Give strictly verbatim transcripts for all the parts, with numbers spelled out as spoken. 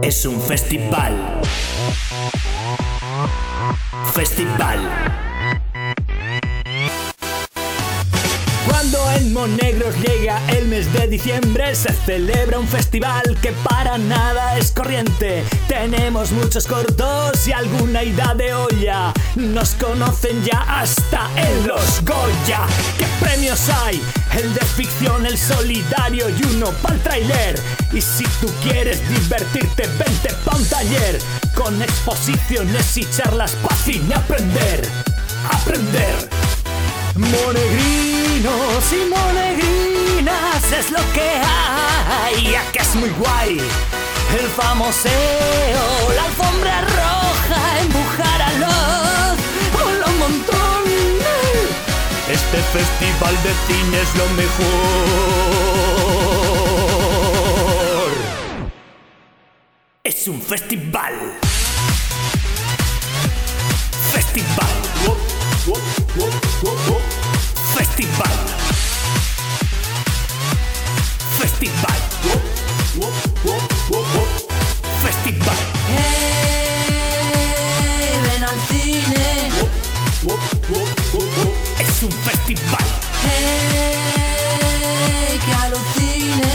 Es un festival. Festival. Cuando en Monegros llega el mes de diciembre, se celebra un festival que para nada es corriente. Tenemos muchos cortos y alguna ida de olla. Nos conocen ya hasta en los Goya. ¿Qué premios hay? El de ficción, el solidario y uno pa'l trailer. Y si tú quieres divertirte, vente pa' un taller con exposiciones y charlas pa' fin aprender. Aprender. Monegrinos y monegrinas es lo que hay, aquí es muy guay. El famoseo, la alfombra roja, empujar a los, hola un montón. Este festival de cine es lo mejor. Es un festival. Festival. Festival. Festival. Festival. Hey, ven al cine. Es un festival. Hey, que alucine.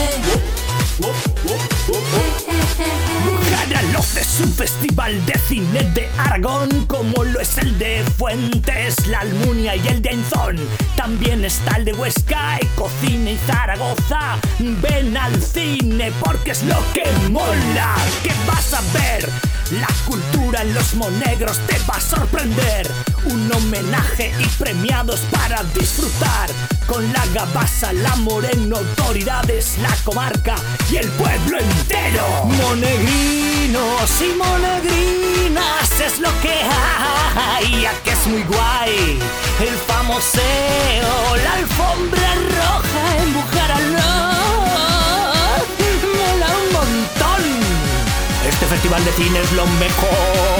Garaloz es un festival de cine de Aragón, como lo es el de Fuentes, la Almunia y el de Ainzón. También está el de Huesca, Ecocine y Zaragoza. Ven al cine porque es lo que mola. ¿Qué vas a ver? La cultura en los Monegros te va a sorprender. Un homenaje y premiados para disfrutar. Con la Gabasa, la Moreno, autoridades, la comarca y el pueblo entero. Monegrinos y monegrinas es lo que hay, aquí es muy guay. El famoseo, la alfombra roja, empujar al no, mola un montón. Este festival de cine es lo mejor.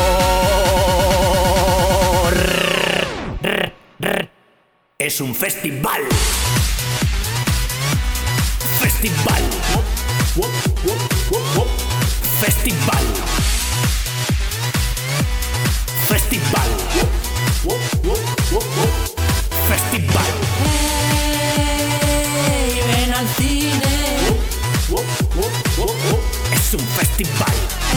Es un festival. Festival. Festival. Festival. Festival. Hey, ven al cine. Es un festival.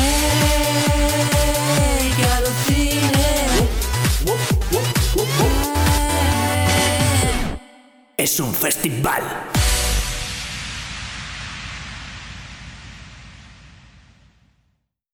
Hey, que alucine. Es un festival.